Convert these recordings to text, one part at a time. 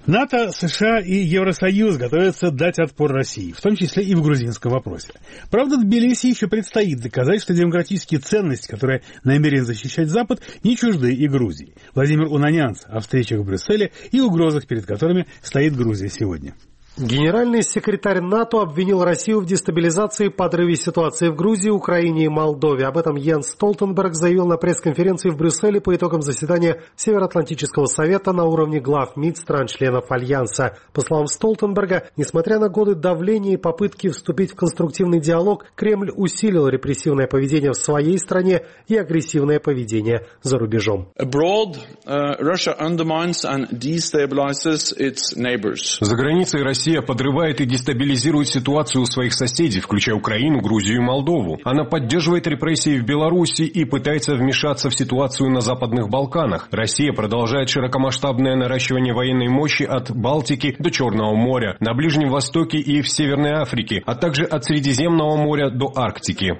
НАТО, США и Евросоюз готовятся дать отпор России, в том числе и в грузинском вопросе. Правда, Тбилиси еще предстоит доказать, что демократические ценности, которые намерен защищать Запад, не чужды и Грузии. Владимир Унанянц о встречах в Брюсселе и угрозах, перед которыми стоит Грузия сегодня. Генеральный секретарь НАТО обвинил Россию в дестабилизации и подрыве ситуации в Грузии, Украине и Молдове. Об этом Йенс Столтенберг заявил на пресс-конференции в Брюсселе по итогам заседания Североатлантического совета на уровне глав МИД стран-членов Альянса. По словам Столтенберга, несмотря на годы давления и попытки вступить в конструктивный диалог, Кремль усилил репрессивное поведение в своей стране и агрессивное поведение за рубежом. Russia undermines and destabilizes its neighbors. За границей Россия подрывает и дестабилизирует ситуацию у своих соседей, включая Украину, Грузию и Молдову. Она поддерживает репрессии в Беларуси и пытается вмешаться в ситуацию на Западных Балканах. Россия продолжает широкомасштабное наращивание военной мощи от Балтики до Черного моря, на Ближнем Востоке и в Северной Африке, а также от Средиземного моря до Арктики.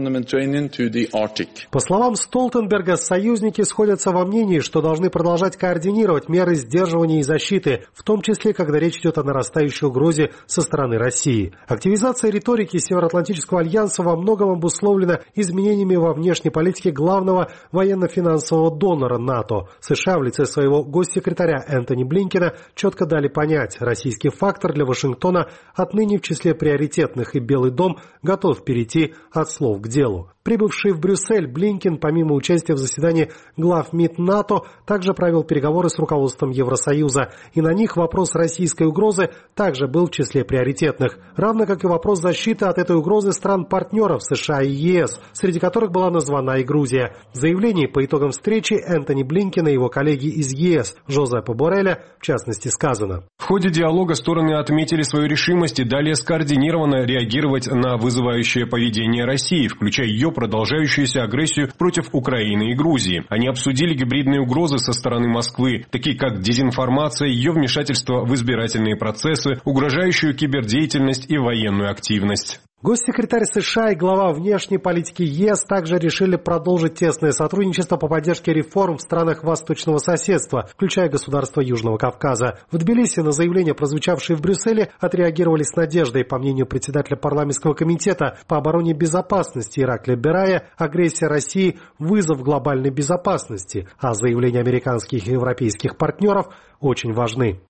По словам Столтенберга, союзники сходятся во мнении, что должны продолжать координировать меры сдерживания и защиты, в том числе, когда речь идет о нарастающей угрозе со стороны России. Активизация риторики Североатлантического альянса во многом обусловлена изменениями во внешней политике главного военно-финансового донора НАТО. США в лице своего госсекретаря Энтони Блинкена четко дали понять, российский фактор для Вашингтона отныне в числе приоритетных, и Белый дом готов перейти от слов к делу. Прибывший в Брюссель, Блинкен, помимо участия в заседании глав МИД НАТО, также провел переговоры с руководством Евросоюза, и на них вопрос российской угрозы также был в числе приоритетных, равно как и вопрос защиты от этой угрозы стран-партнеров США и ЕС, среди которых была названа и Грузия. В заявлении по итогам встречи Энтони Блинкена и его коллеги из ЕС Жозепа Борреля, в частности, сказано: в ходе диалога стороны отметили свою решимость и далее скоординированно реагировать на вызывающее поведение России, включая ее продолжающуюся агрессию против Украины и Грузии. Они обсудили гибридные угрозы со стороны Москвы, такие как дезинформация, ее вмешательство в избирательные процессы, угрожающую кибердеятельность и военную активность. Госсекретарь США и глава внешней политики ЕС также решили продолжить тесное сотрудничество по поддержке реформ в странах восточного соседства, включая государства Южного Кавказа. В Тбилиси на заявления, прозвучавшие в Брюсселе, отреагировали с надеждой. По мнению председателя парламентского комитета по обороне и безопасности Ираклия Берая, агрессия России – вызов глобальной безопасности, а заявления американских и европейских партнеров очень важны.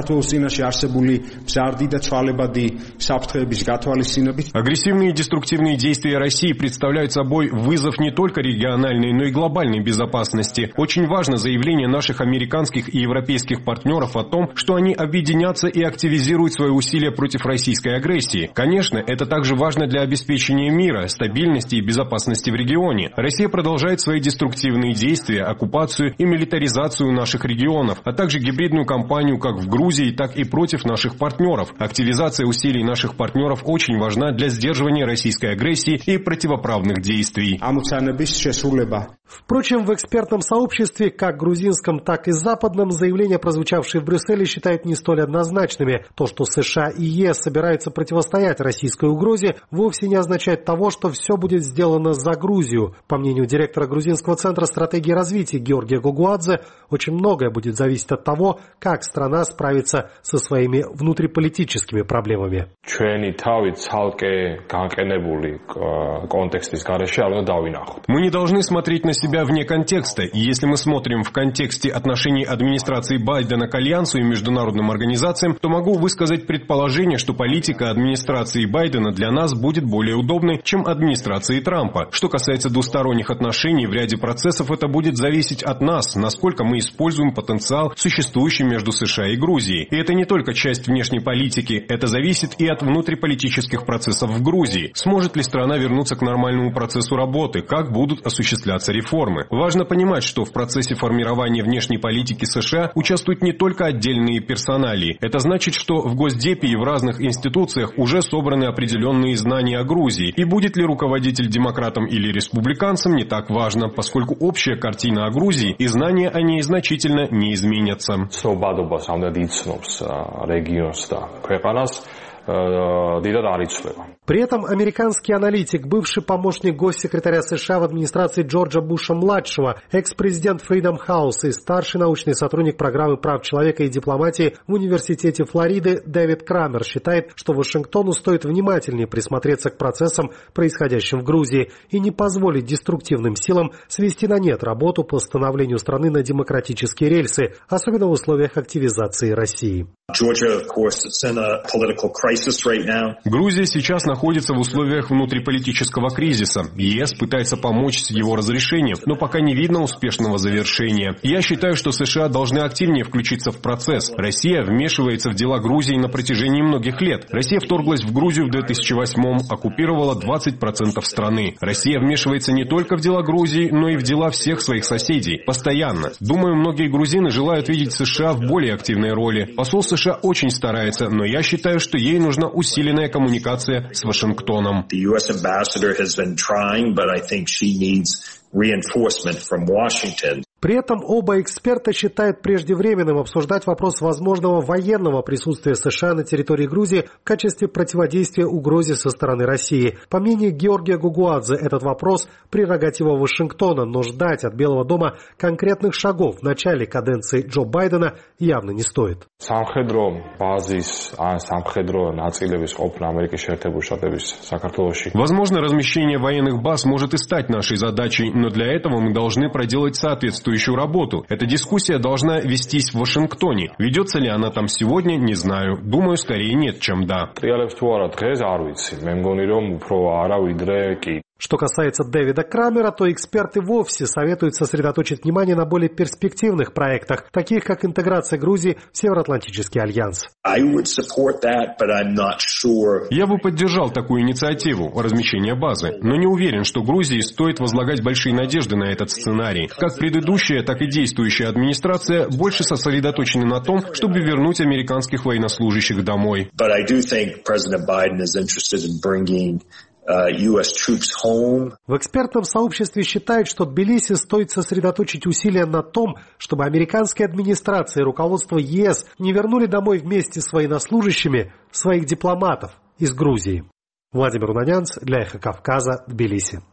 Агрессивные и деструктивные действия России представляют собой вызов не только региональной, но и глобальной безопасности. Очень важно заявление наших американских и европейских партнеров о том, что они объединятся и активизируют свои усилия против российской агрессии. Конечно, это также важно для обеспечения мира, стабильности и безопасности в регионе. Россия продолжает свои деструктивные действия, оккупацию и милитаризацию наших регионов, а также гибридную кампанию как в Грузии, так и против наших партнеров. Активизация усилий наших партнеров очень важна для сдерживания российской агрессии и противоправных действий. Впрочем, в экспертном сообществе, как грузинском, так и западном, заявления, прозвучавшие в Брюсселе, считают не столь однозначными. То, что США и ЕС собираются противостоять российской угрозе, вовсе не означает того, что все будет сделано за Грузию. По мнению директора Грузинского центра стратегии развития Георгия Гогуадзе, очень многое будет зависеть от того, как страна справится со своими внутриполитическими проблемами. Мы не должны смотреть на себя вне контекста. И если мы смотрим в контексте отношений администрации Байдена к Альянсу и международным организациям, то могу высказать предположение, что политика администрации Байдена для нас будет более удобной, чем администрации Трампа. Что касается двусторонних отношений, в ряде процессов это будет зависеть от нас, насколько мы используем потенциал, существующий между США и Грузией. И это не только часть внешней политики, это зависит и от внутриполитических процессов в Грузии. Сможет ли страна вернуться к нормальному процессу работы, как будут осуществляться реформы. Важно понимать, что в процессе формирования внешней политики США участвуют не только отдельные персоналии. Это значит, что в Госдепе и в разных институциях уже собраны определенные знания о Грузии. И будет ли руководитель демократом или республиканцем, не так важно, поскольку общая картина о Грузии и знания о ней значительно не изменятся. При этом американский аналитик, бывший помощник госсекретаря США в администрации Джорджа Буша-младшего, экс-президент Freedom House и старший научный сотрудник программы прав человека и дипломатии в Университете Флориды Дэвид Крамер считает, что Вашингтону стоит внимательнее присмотреться к процессам, происходящим в Грузии, и не позволить деструктивным силам свести на нет работу по становлению страны на демократические рельсы, особенно в условиях активизации России. Грузия сейчас находится в условиях внутриполитического кризиса. ЕС пытается помочь с его разрешением, но пока не видно успешного завершения. Я считаю, что США должны активнее включиться в процесс. Россия вмешивается в дела Грузии на протяжении многих лет. Россия вторглась в Грузию в 2008-м, оккупировала 20% страны. Россия вмешивается не только в дела Грузии, но и в дела всех своих соседей. Постоянно. Думаю, многие грузины желают видеть США в более активной роли. Посол США очень старается, но я считаю, что ей нужна усиленная коммуникация с Вашингтоном. При этом оба эксперта считают преждевременным обсуждать вопрос возможного военного присутствия США на территории Грузии в качестве противодействия угрозе со стороны России. По мнению Георгия Гугуадзе, этот вопрос – прерогатива Вашингтона, но ждать от Белого дома конкретных шагов в начале каденции Джо Байдена явно не стоит. Возможно, размещение военных баз может и стать нашей задачей, но для этого мы должны проделать соответствующую работу. Эта дискуссия должна вестись в Вашингтоне. Ведется ли она там сегодня, не знаю. Думаю, скорее нет, чем да. Что касается Дэвида Крамера, то эксперты вовсе советуют сосредоточить внимание на более перспективных проектах, таких как интеграция Грузии в Североатлантический альянс. Я бы поддержал такую инициативу размещения базы, но не уверен, что Грузии стоит возлагать большие надежды на этот сценарий. Как предыдущая, так и действующая администрация больше сосредоточены на том, чтобы вернуть американских военнослужащих домой. В экспертном сообществе считают, что Тбилиси стоит сосредоточить усилия на том, чтобы американская администрация и руководство ЕС не вернули домой вместе с военнослужащими своих дипломатов из Грузии. Владимир Унанянц для Эхо Кавказа, Тбилиси.